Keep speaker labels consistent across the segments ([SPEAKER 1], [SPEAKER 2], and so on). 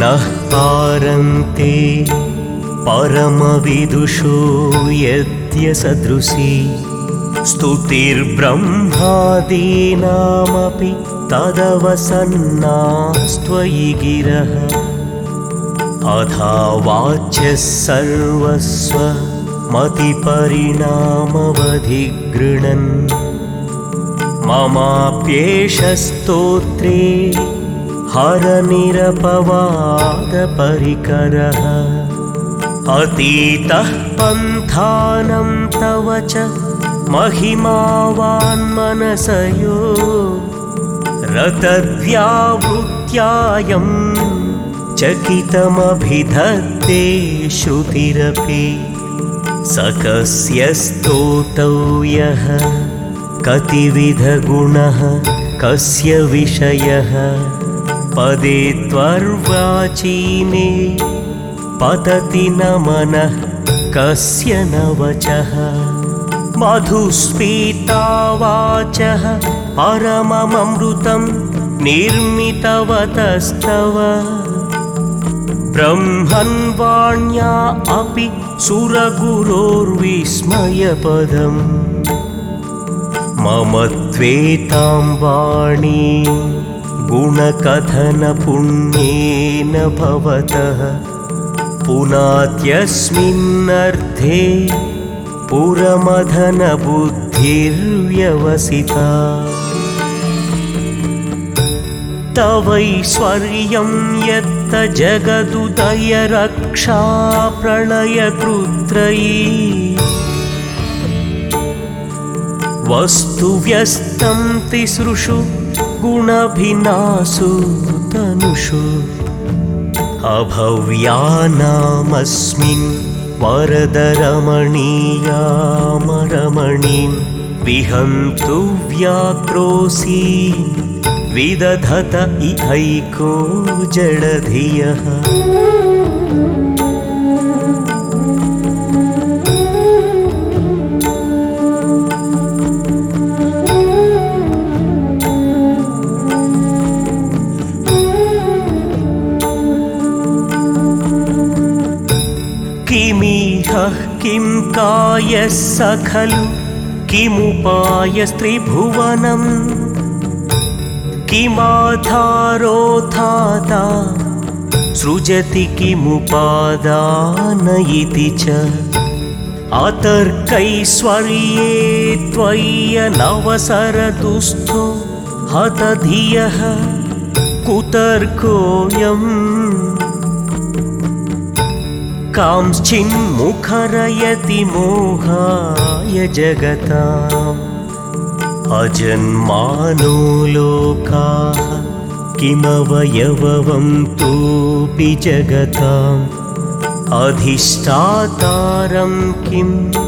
[SPEAKER 1] नः पारन्ते परमविदुषो यद्यसदृशी स्तुतिर्ब्रह्मादीनामपि तदवसन्नास्त्वयि गिरः अथा वाच्यः सर्वस्व मतिपरिणामवधिगृणन् ममाप्येष स्तोत्रे हरनिरपवादपरिकरः अतीतः पन्थानं तव च महिमावान्मनसयो रतव्यावृत्यायं चकितमभिधत्ते श्रुतिरपि सकस्य स्तोतव्यः कतिविधगुणः कस्य विषयः पदे त्वर्वाचीने पतति न मनः कस्य न वचः मधुस्फीता वाचः परमममृतं निर्मितवतस्तव ब्रह्मन्वाण्या अपि सुरगुरोर्विस्मयपदम् मम त्वेतां वाणी गुणकथनपुण्येन भवतः पुनात्यस्मिन्नर्थे पुरमधनबुद्धिर्व्यवसिता तवैश्वर्यं यत्त जगदुदयरक्षा प्रलयकृत्रयी वस्तुव्यस्तं तिसृषु गुणभिन्नासु तनुषु अभव्यानामस्मिन् वरदरमणीयामरमणीं विहन्तु व्याक्रोशी विदधत इहैको जडधियः किमिह किं कायस्स खलु किमुपायस्त्रिभुवनम् किमाधारोऽधाता सृजति किमुपादान इति च अतर्कैश्वर्ये त्वय्यनवसरदुस्थो हतधियः कुतर्कोऽयम् कांश्चिन्मुखरयति मोहाय जगताम् अजन्मानो लोकाः किमवयवं तोऽपि जगताम् अधिष्ठातारं किं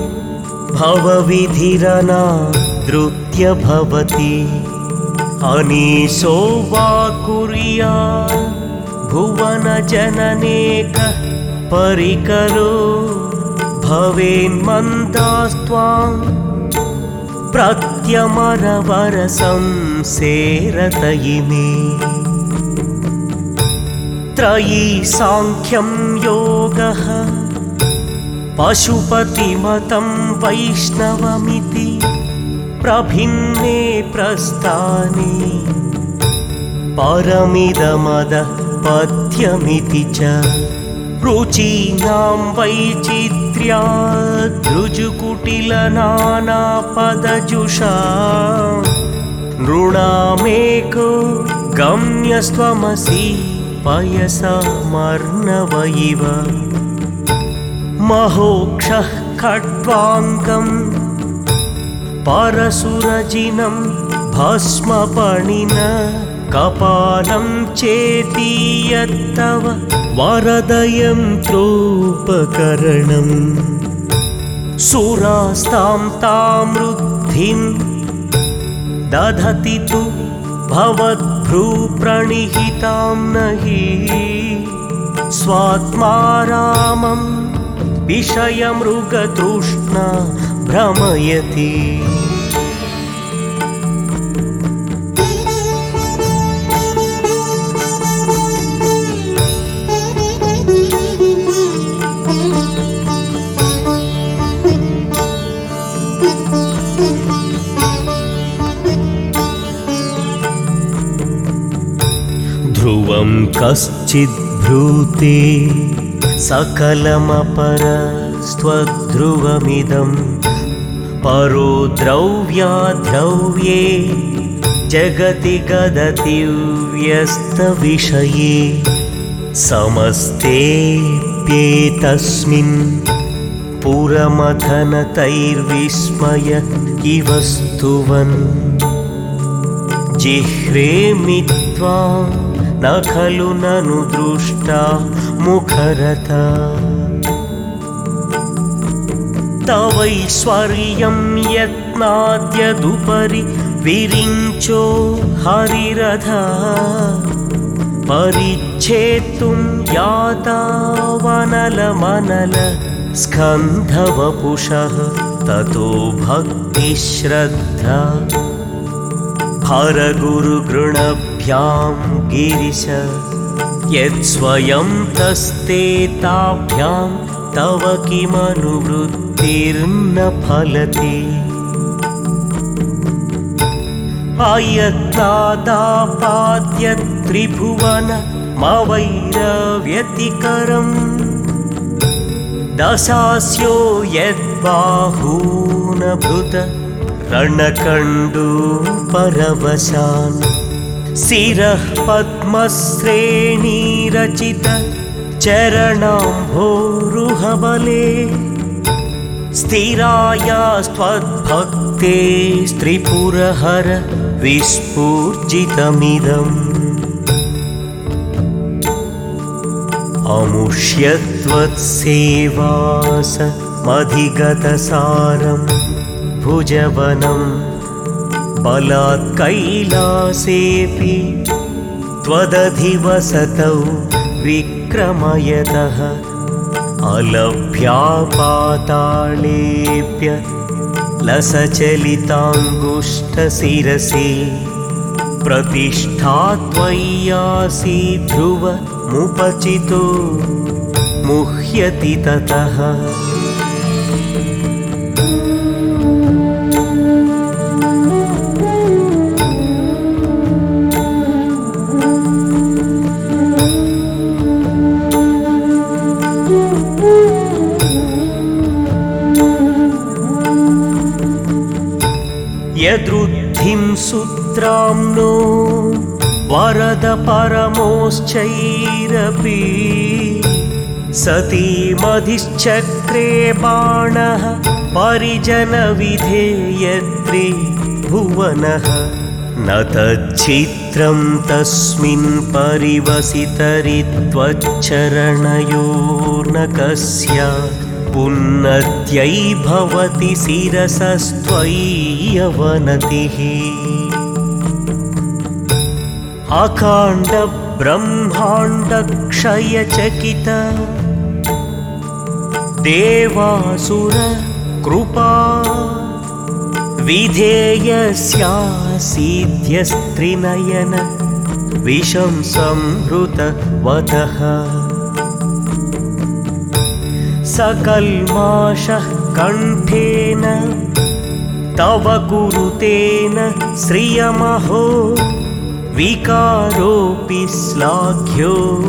[SPEAKER 1] भवविधिरनादृत्य भवति अनीशो वा कुर्यात् भुवनजननेकः परिकरो भवेन्मन्दास्त्वां प्रत्यमरवरसंसेरत इमे त्रयी सांख्यं योगः पशुपतिमतं वैष्णवमिति प्रभिन्ने प्रस्थाने परमिदमदः पथ्यमिति च रुचीनां वैचित्र्याद्रुजुकुटिलनानापदजुषा नृणामेको गम्यस्त्वमसि पयसामर्णव इव महोक्षः खट्वाङ्गं परसुरजिनं भस्मपणिन कपालं चेति यत्तव वरदयन्त्रोपकरणम् सुरास्तां तामृद्धिं दधति तु भवद्भ्रूप्रणिहितां नहि स्वात्मारामं विषयमृगतृष्णा भ्रमयति ध्रुवं कश्चिद्ब्रूते सकलमपरस्त्वध्रुवमिदं परो द्रव्याद्रव्ये जगति गदतिव्यस्तविषये समस्तेऽप्येतस्मिन् पुरमथनतैर्विस्मय इव स्तुवन् जिह्रेमि त्वां न खलु ननु दृष्टा मुखरता तवैश्वर्यं यत्नाद्यदुपरि विरिञ्चो हरिरथा परिच्छेत्तुं यातावनलमनल स्कन्धवपुषः ततो भक्तिश्रद्धा हरगुरुगृणभ्यां गिरिश यत्स्वयं तस्ते ताभ्यां तव किमनुवृत्तिर्न फलति अयत्नादापाद्य त्रिभुवनमवैरव्यतिकरम् दशास्यो यद्बाहूनभृत रणकण्डूपरवशान् शिरः पद्मश्रेणीरचित चरणाम्भोरुहबले स्थिरायास्त्वद्भक्ते स्त्रिपुरहर विस्फूर्जितमिदम् अमुष्यत्वत्सेवासमधिगतसारम् भुजवनं बलात् कैलासेऽपि त्वदधिवसतौ विक्रमयतः अलभ्यापाताळेऽप्य लसचलिताङ्गुष्ठशिरसि प्रतिष्ठा त्वय्यासि ध्रुवमुपचितो मुह्यति ततः यदृद्धिं सूत्राम्नो वरद परमोश्चैरपि सतीमधिश्चक्रे बाणः परिजनविधेयत्रि भुवनः न तच्छित्रं तस्मिन् परिवसितरित्वच्चरणयोर्न पुन्नत्यै भवति शिरसस्त्वय्यवनतिः अकाण्ड ब्रह्माण्डक्षयचकित देवासुर कृपा विधेयस्यासीद्यस्त्रिनयन विषं संहृतवतः सकल्माषः कण्ठेन तव कुरुतेन श्रियमहो विकारोऽपि श्लाघ्यो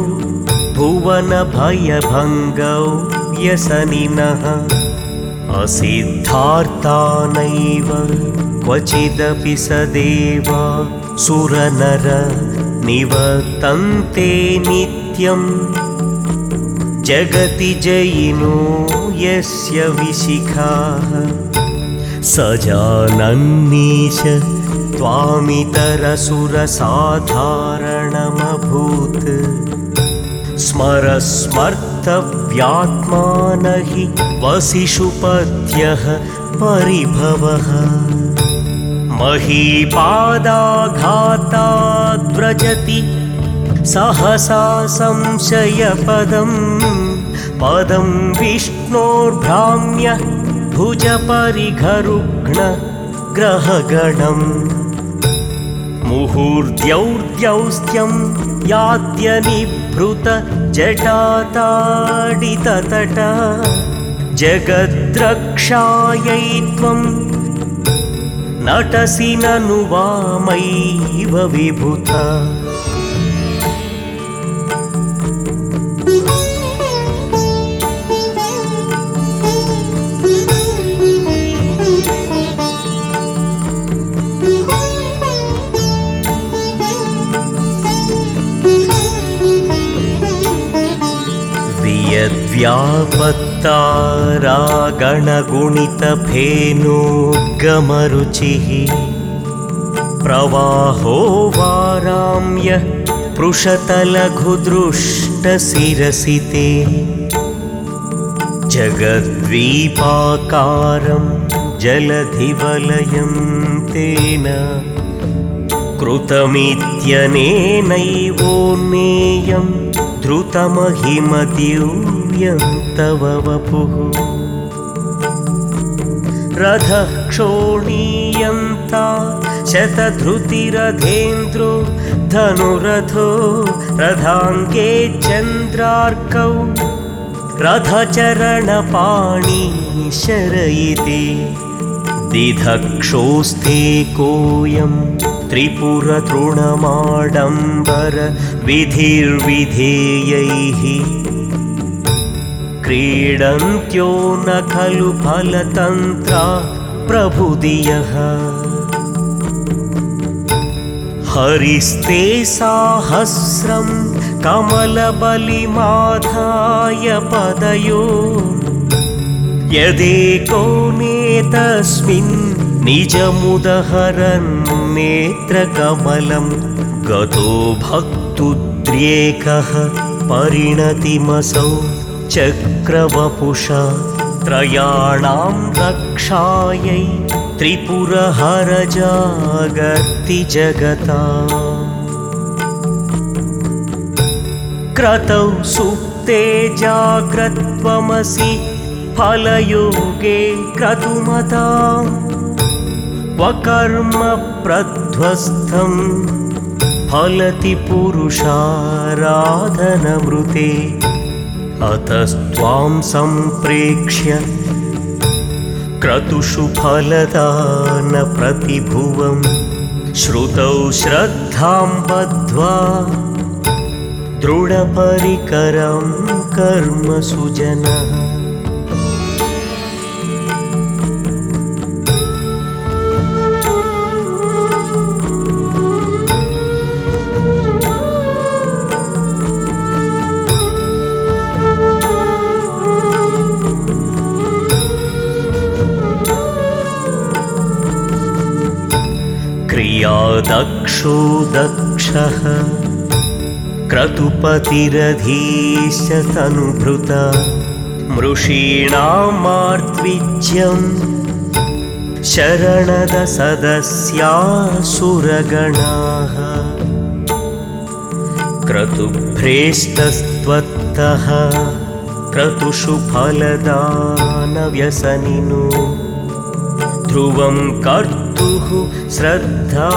[SPEAKER 1] भुवनभयभङ्गौ व्यसनिनः असिद्धार्तानैव क्वचिदपि सदेवा सुरनर निवर्तन्ते नित्यम् जगति जयिनो यस्य विशिखाः स जानन्नीश त्वामितरसुरसाधारणमभूत् स्मरस्मर्तव्यात्मान हि वसिषुपद्यः परिभवः महीपादाघाताद्व्रजति सहसा संशयपदं पदं विष्णोर्भ्राम्य भुजपरिघरुघ्न ग्रहगणम् मुहूर्द्यौर्द्यौस्त्यं याद्यनिभृत जटाताडिततटा जगद्रक्षायै त्वं नटसि ननु वामैव विभुता व्यापत्तारागणगुणितफेनोद्गमरुचिः प्रवाहो वाराम्य पृषतलघुदृष्टशिरसि ते जगद्वीपाकारं जलधिवलयं तेन कृतमित्यनेनैवोन्नेयं धृतमहिमदिव्यं तव वपुः रथः क्षोणीयन्ता शतधृतिरथेन्द्रो धनुरथो रथाङ्गे चन्द्रार्कौ रथचरणपाणी शरयिते दिधक्षोस्ते कोऽयं त्रिपुरतृणमाडम्बर विधिर्विधेयैः क्रीडन्त्यो न खलु फलतन्त्रा प्रभुदियः हरिस्ते साहस्रं कमलबलिमाधाय पदयो यदेको नेतस्मिन् निजमुदहरन् नेत्रकमलं गतो भक्तुद्रेकः परिणतिमसौ चक्रवपुषा त्रयाणां रक्षायै त्रिपुरहरजागर्ति जगता क्रतौ सुप्ते जाग्रत्वमसि फलयोगे क्रतुमतां वकर्म प्रध्वस्थं फलति पुरुषाराधनमृते अतस्त्वां सम्प्रेक्ष्य क्रतुषु फलदान प्रतिभुवं श्रुतौ श्रद्धां बद्ध्वा दृढपरिकरं कर्म सुजनः क्रियादक्षो दक्षः क्रतुपतिरधीश्च तनुभृता मृषीणामार्त्विज्यं शरणदसदस्यासुरगणाः क्रतुभ्रेष्टस्त्वत्तः क्रतुषु फलदानव्यसनिनो ध्रुवं कर्तुः श्रद्धा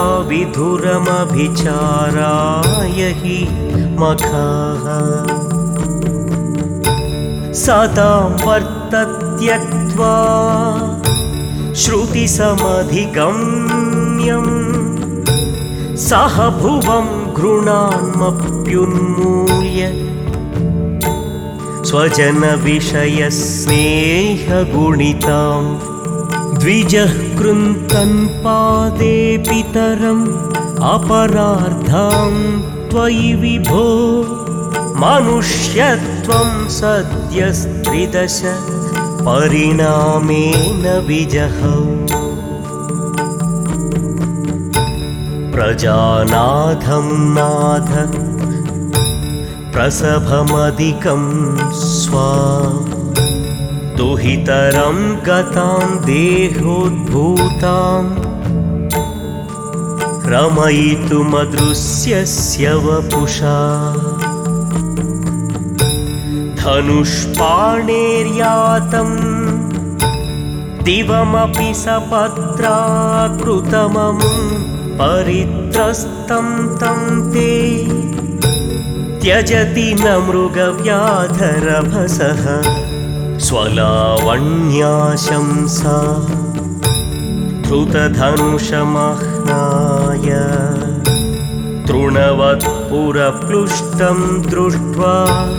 [SPEAKER 1] विधुरमभिचाराय हि मखाः सतां वर्तत्यक्त्वा श्रुतिसमधिगम्यं सह भुवं घृणान्मप्युन्मूल्य स्वजनविषयस्नेहगुणितां द्विजः कृन्तन् पादे पितरम् अपरार्धां त्वयि विभो मनुष्यत्वं सद्यस्त्रिदश परिणामेन विजहौ प्रजानाथं नाथ प्रसभमधिकं स्वा दुहितरं गतां देहोद्भूतां रमयितुमदृश्यस्य वपुषा धनुष्पाणेर्यातं दिवमपि सपत्राकृतमं परित्रस्तं तं ते त्यजति न मृगव्याधरभसः स्वलावण्याशंसा श्रुतधनुषमह्नाय तृणवत्पुरप्लुष्टं दृष्ट्वा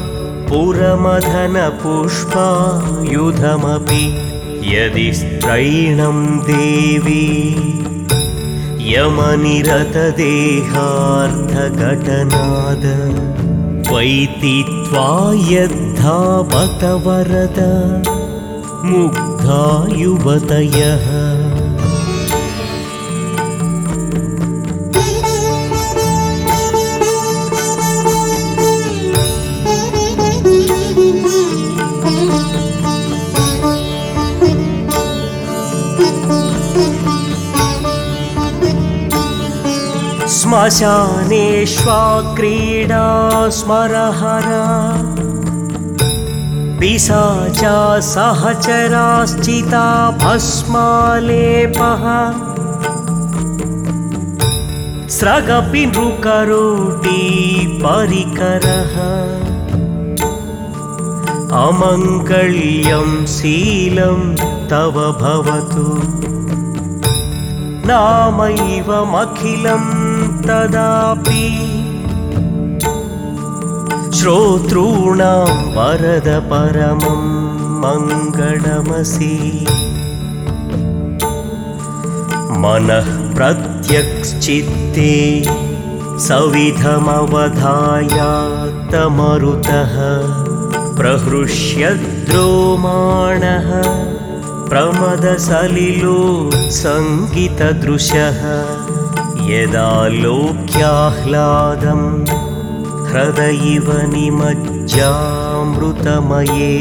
[SPEAKER 1] पुरमदनपुष्पायुधमपि यदि स्त्रैणं देवी यमनिरतदेहार्धघटनाद वैतित्वा यद्धावत वरद मुग्धा युवतयः। श्मशानेष्वा क्रीडा स्मरहरा पिशाचा सहचराश्चिता भस्मालेपः स्रगपि नृकरोटी परिकरः अमङ्गल्यं शीलं तव भवतु नामैवमखिलं तदापि श्रोतॄणां वरद परमं मङ्गलमसि। मनः प्रत्यक्श्चित्ते सविधमवधायात्तमरुतः प्रहृष्यद्रोमाणः प्रमदसलिलोत्सङ्गितदृशः यदा लोक्याह्लादं हृदयिव निमज्जामृतमये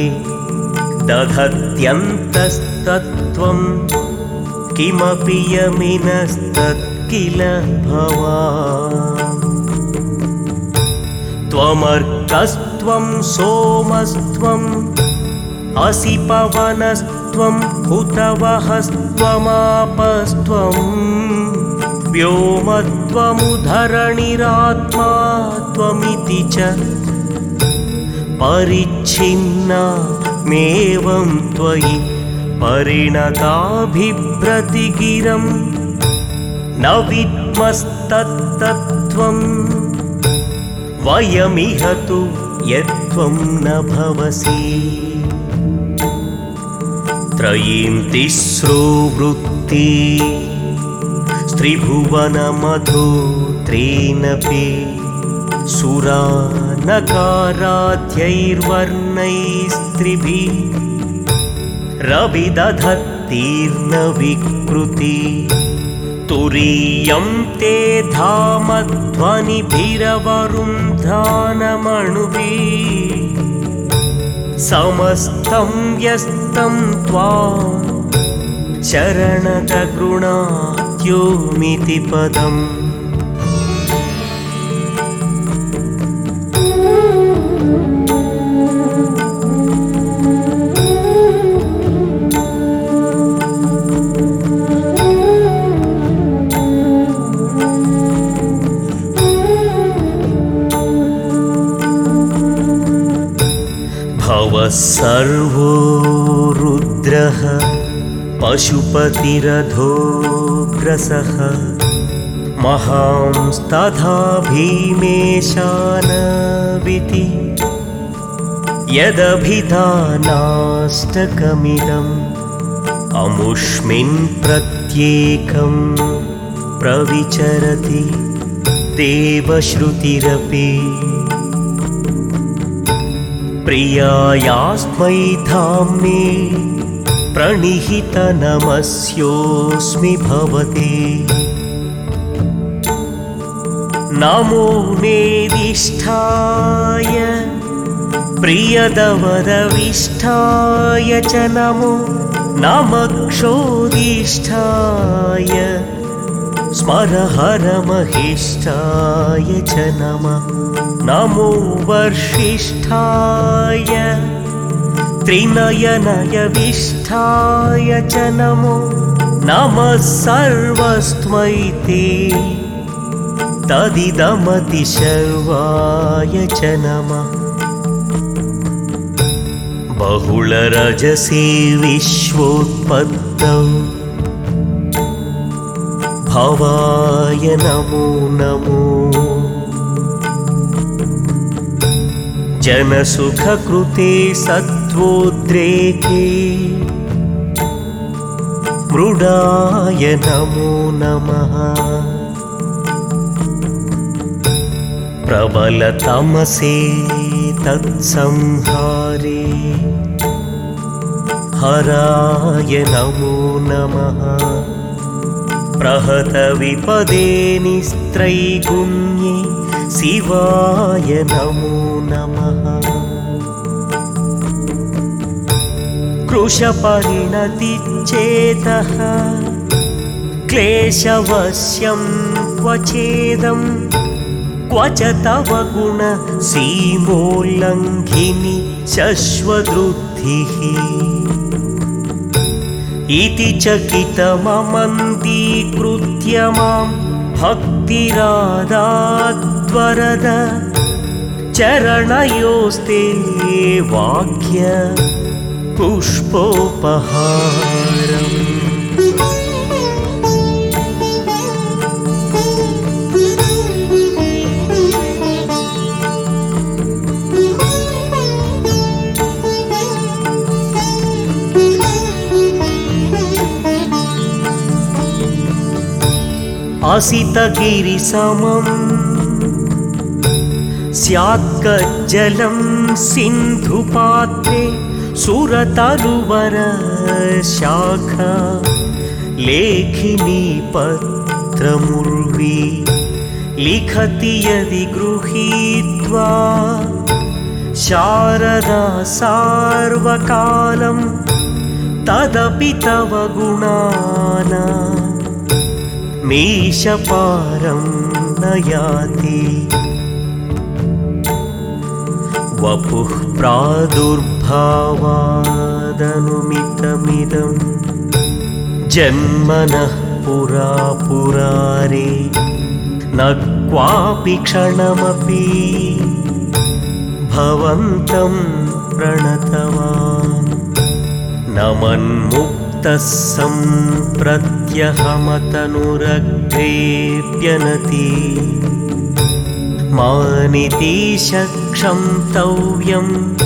[SPEAKER 1] दधत्यन्तस्तत्त्वं किमपि यमिनस्तत्किल भवान्। त्वमर्कस्त्वं सोमस्त्वम् असि पवनस्त्वं हुतवहस्त्वमापस्त्वं व्योमत्वमुधरणिरात्मा त्वमिति च परिच्छिन्नामेवं त्वयि परिणताभिभ्रतिगिरं न विद्मस्तत्तत्त्वं वयमिह तु यत्त्वं न भवसि। त्रयीं तिस्रो वृत्ति स्त्रिभुवनमधो त्रीनपि सुरा नकाराद्यैर्वर्णैस्त्रिभिः रविदधत्तीर्न विकृति तुरीयं ते धामध्वनिभिरवरुन्धानमणुभिः समस्तं व्यस्तं त्वां शरणदगृणात्योमिति पदम्। सर्वो रुद्रः पशुपतिरधोग्रसः महांस्तथा भीमेशानविति यदभिधानाष्टकमिदम् अमुष्मिन् प्रत्येकं प्रविचरति देवश्रुतिरपि प्रियायास्मै धाम्ने प्रणिहितनमस्योऽस्मि भवते नमो नेदिष्ठाय प्रियदवदविष्ठाय च नमो नमक्षोदिष्ठाय स्मरहरमहिष्ठाय च नमः नमो वर्षिष्ठाय त्रिनयनयविष्ठाय च नमो नमः सर्वस्मै ते तदिदमतिशर्वाय च नमः बहुलरजसे विश्वोत्पत्तौ भवाय नमो नमो। जनसुखकृते सत्त्वोद्रेके मृडाय नमो नमः। प्रबलतमसे तत्संहारे हराय नमो नमः। प्रहतविपदे निस्त्रैगुण्ये शिवाय नमो नमः। कृशपरिणतिचेतः क्लेशवश्यं क्वचेदं क्व च तव गुणसीमोल्लङ्घिनी शश्वद्रुद्धिः। इति चकितममन्दीकृत्य मां भक्तिरादाद्वरद चरणयोस्ते वाक्य पुष्पोपहारम्। असितगिरिसमं स्यात्कज्जलं सिन्धुपात्रे सुरतरुवरशाखा लेखिनी पत्रमुर्वी लिखति यदि गृहीत्वा शारदा सार्वकालं तदपि तव गुणाना मीशपारं न याति। वपुः प्रादुर्भावादनुमितमिदं जन्मनः पुरा पुरारे न क्वापि क्षणमपि भवन्तं प्रणतवान्। नमन्मुक्तः सम्प्रत्यहमतनुरग्रेऽप्यनति मानितीशक्षन्तव्यं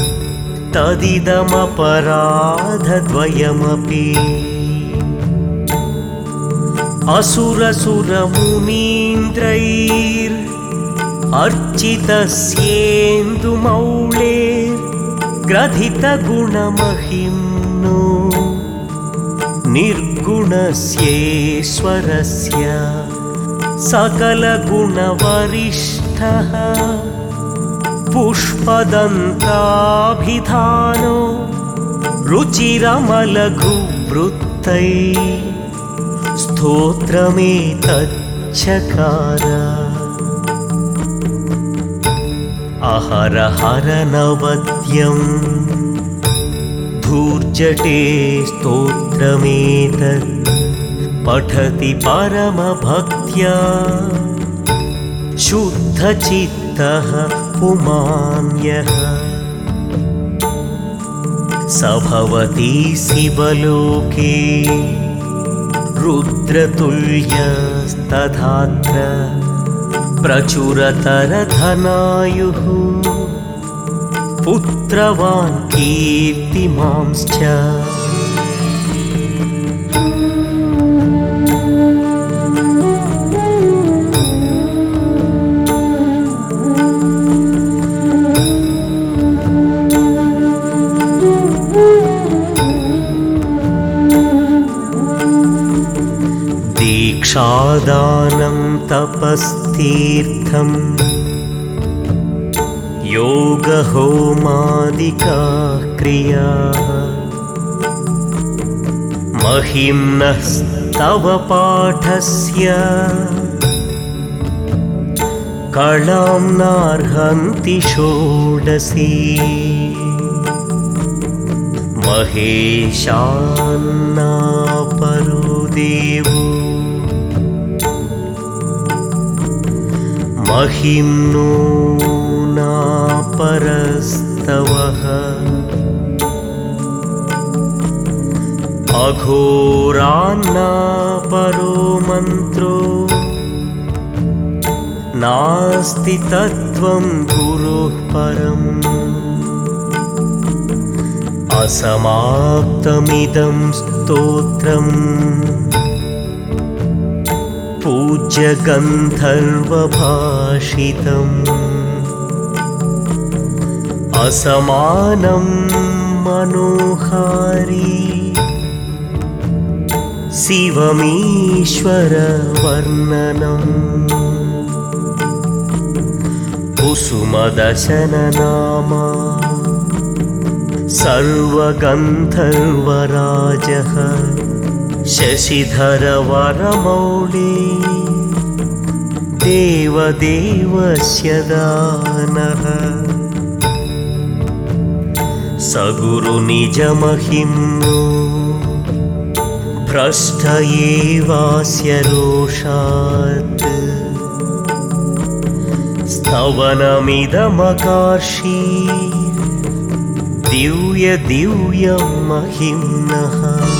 [SPEAKER 1] तदिदमपराधद्वयमपि। असुरसुरमुनीन्द्रैर्र्चितस्येन्दुमौळेर्ग्रथितगुणमहिम्नो निर्गुणस्येश्वरस्य सकलगुणवरिष्ठः पुष्पदन्ताभिधानो रुचिरमलघुवृत्तै स्तोत्रमेतच्चकार। अहरहर नवद्यं धूर्जटे स्तोत्रमेतत् पठति परमभक्त्या शुद्धचित्तः पुमान् यः। स भवति शिवलोके रुद्रतुल्यस्तथात्र प्रचुरतरधनायुः पुत्रवान् कीर्तिमांश्च। दीक्षादानं तपस्तीर्थं योगहोमादिकाः क्रियाः महिम्नस्तव पाठस्य कलां नार्हन्ति षोडशी। महेशान्नापरो देवो महिम्नो नापरस्तवः। अघोरान्नापरो मन्त्रो नास्ति तत्त्वं गुरुः परम् असमाप्तमिदं स्तोत्रम् पूज्य गन्धर्वभाषितम् असमानं मनोहारी शिवमीश्वरवर्णनम् कुसुमदशननामा सर्वगन्धर्वराजः शशिधरवरमौळी देवदेवस्य दानः सगुरुनिजमहिम्नो भ्रष्ट एवास्य रोषात् स्तवनमिदमकार्षी दिव्यं महिम्नः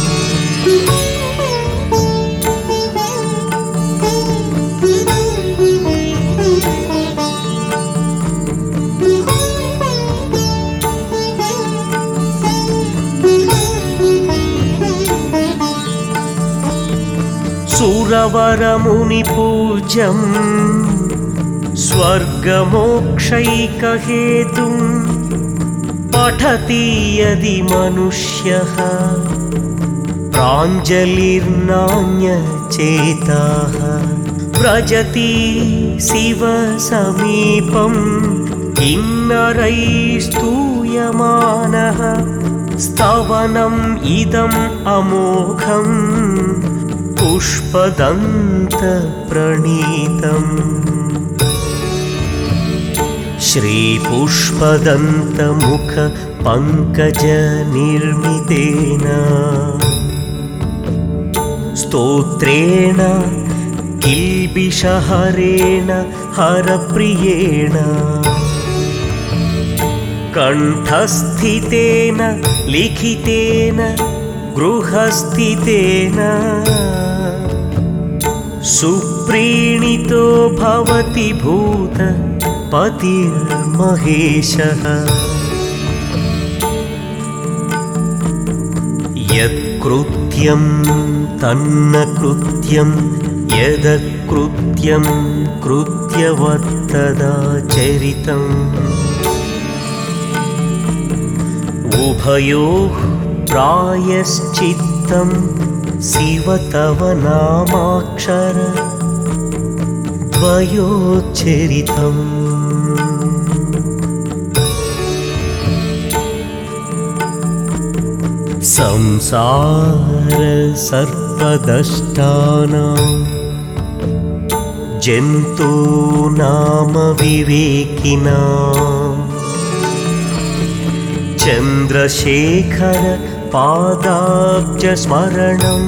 [SPEAKER 1] सुरवरमुनिपूज्यं स्वर्गमोक्षैकहेतुं पठति यदि मनुष्यः प्राञ्जलिर्नान्यचेताः व्रजति शिवसमीपं किन्नरैस्तूयमानः स्तवनम् इदम् अमोघम् पुष्पदन्तप्रणीतम् श्रीपुष्पदन्तमुखपङ्कजनिर्मितेन स्तोत्रेण किल्बिषहरेण हरप्रियेण कण्ठस्थितेन लिखितेन गृहस्थितेन सुप्रीणितो भवति भूतपतिर्महेशः यत्कृत्यं तन्न कृत्यं यदकृत्यं कृत्यवत्तदाचरितम् उभयोः प्रायश्चित्तं शिव तव नामाक्षर द्वयोच्चरितम् संसार सर्पदष्टानां जन्तूनाम विवेकिनां चन्द्रशेखर पादाब्जस्मरणं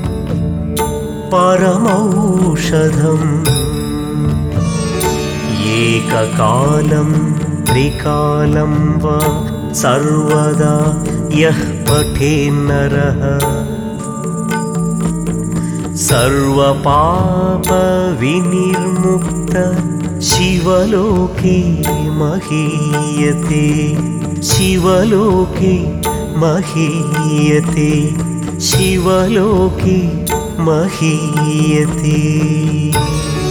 [SPEAKER 1] परमौषधम् एककालं त्रिकालं वा सर्वदा यः पठेन्नरः सर्वपापविनिर्मुक्त शिवलोके महीयते शिवलोके महीयते शिवलोके महीयते।